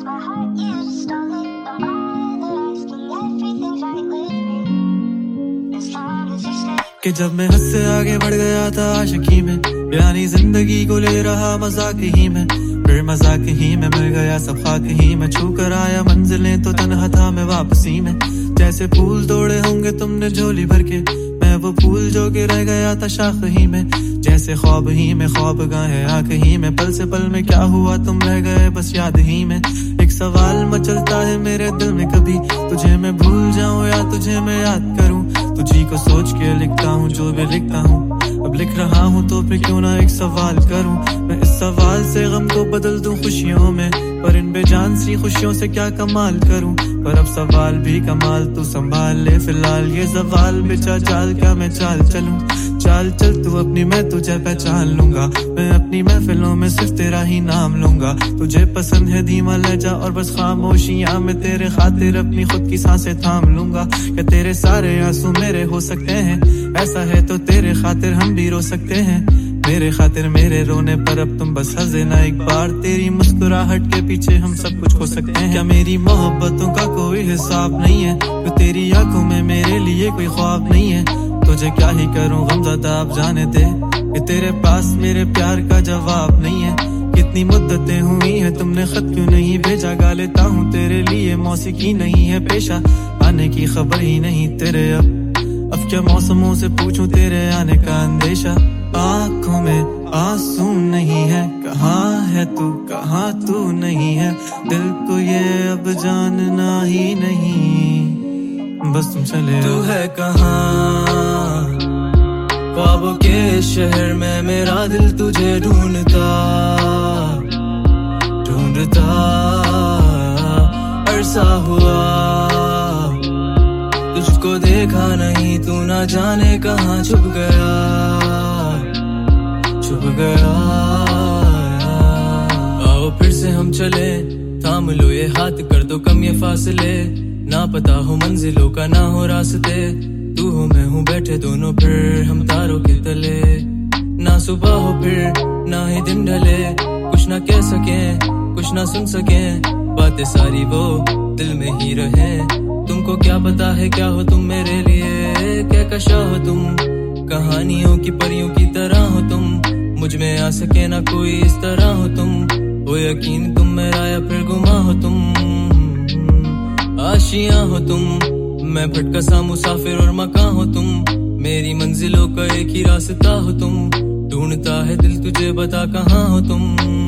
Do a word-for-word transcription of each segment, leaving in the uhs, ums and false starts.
कि जब मैं हद से आगे बढ़ गया था आशिकी में, यानी जिंदगी को ले रहा मजाक ही में, फिर मजाक ही में मिल गया सब खाक ही में, छू कर आया मंजिलें तो तन्हा था मैं वापसी में। जैसे फूल तोड़े होंगे तुमने झोली भर के, मैं वो फूल जो के रह गया था शाख ही में। जैसे ख्वाब ही में ख्वाब गाहे आंख ही में, पल से पल में क्या हुआ तुम रह गए बस याद ही में। एक सवाल मचलता है मेरे दिल में, कभी तुझे मैं भूल जाऊं या तुझे मैं याद करूं। तुझी को सोच के लिखता हूँ जो भी लिखता हूँ, अब लिख रहा हूँ तो फिर क्यों ना एक सवाल करूं। मैं इस सवाल से गम को बदल दूं खुशियों में, पर इन बेजान सी खुशियों से क्या कमाल करूं। पर अब सवाल भी कमाल तू संभाल ले, फिलहाल ये सवाल बेचा चाल क्या मैं चाल चलूं। चाल चल तू अपनी, मैं तुझे पहचान लूंगा, मैं अपनी महफिलों में सिर्फ तेरा ही नाम लूंगा। तुझे पसंद है धीमा लहजा और बस खामोशियां, मैं तेरे खातिर अपनी खुद की सांसें थाम लूंगा। क्या तेरे सारे आंसू मेरे हो सकते हैं, ऐसा है तो तेरे खातिर हम भी रो सकते हैं। मेरे खातिर मेरे रोने पर अब तुम बस हंसे ना एक बार, तेरी मुस्कुराहट के पीछे हम सब कुछ खो सकते हैं। क्या मेरी मोहब्बतों का कोई हिसाब नहीं है, तो तेरी आंखों में मेरे लिए कोई ख्वाब नहीं है। तुझे क्या ही करूं गमज़दा आप जाने दे, कि तेरे पास मेरे प्यार का जवाब नहीं है। कितनी मुद्दतें हुई हैं तुमने खत क्यों नहीं भेजा, गा लेता हूँ तेरे लिए मौसीकी नहीं है पेशा, आने की खबर ही नहीं तेरे अब। अब क्या मौसमों से पूछूं तेरे आने का अंदेशा, आँखों में आंसू नहीं है, कहाँ है तू कहाँ तू नहीं है। दिल को ये अब जानना ही नहीं, बस तुम चले तू है कहाँ। ख्वाबों के शहर में मेरा दिल तुझे ढूंढता ढूंढता अरसा हुआ, तुझको देखा नहीं तू ना जाने कहाँ छुप गया छुप गया। आओ फिर से हम चले, थाम लो ये हाथ कर दो कम ये फासले, ना पता हो मंजिलों का ना हो रास्ते, तू हो मैं हूँ बैठे दोनों फिर हम तारों के तले। ना सुबह हो फिर ना ही दिन ढले, कुछ ना कह सके कुछ ना सुन सके, बातें सारी वो दिल में ही रहे। तुमको क्या पता है क्या हो तुम मेरे लिए, क्या कशा हो तुम, कहानियों की परियों की तरह हो तुम, मुझ में आ सके ना कोई इस तरह हो तुम। हो यकीन तुम मेरा या फिर गुमा हो तुम, आशियां हो तुम, मैं भटका सा मुसाफिर और मकां हो तुम, मेरी मंजिलों का एक ही रास्ता हो तुम। ढूंढता है दिल तुझे बता कहाँ हो तुम,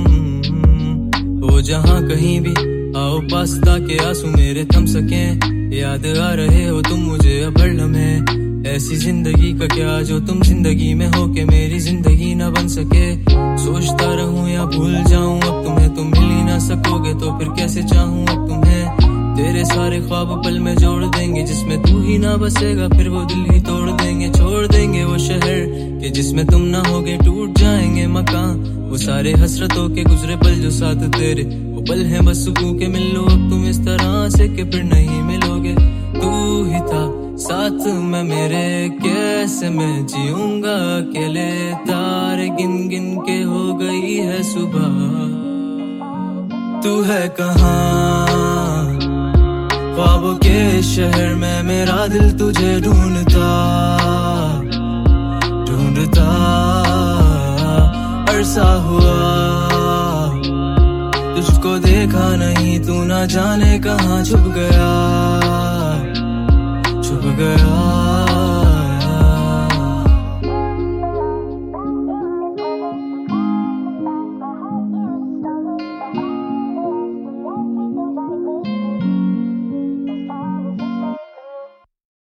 हो जहाँ कहीं भी आओ पास ताके आंसू मेरे थम सके। याद आ रहे हो तुम मुझे अब हर लम्हे, ऐसी जिंदगी का क्या जो तुम जिंदगी में हो के मेरी जिंदगी न बन सके। सोचता रहूं या भूल जाऊं अब तुम्हें, तुम मिल ही ना सकोगे तो फिर कैसे चाहूं अब तुम्हें। तेरे सारे ख्वाब पल में जोड़ देंगे, जिसमें तू ही ना बसेगा फिर वो दिल ही तोड़ देंगे। छोड़ देंगे वो शहर के जिसमें तुम ना होगे, टूट जाएंगे मकान वो सारे हसरतों के गुजरे पल जो साथ तेरे, वो पल है बस सुकून के मिल लो अब तुम इस तरह से कि फिर नहीं मिलोगे। तू ही था साथ में मेरे, कैसे मैं जीऊंगा अकेले, तारे गिन गिन के हो गई है सुबह। तू है कहाँ ख्वाबों के शहर में मेरा दिल तुझे ढूंढता ढूंढता अरसा हुआ, तुझको देखा नहीं तू ना जाने कहाँ छुप गया छुप गया।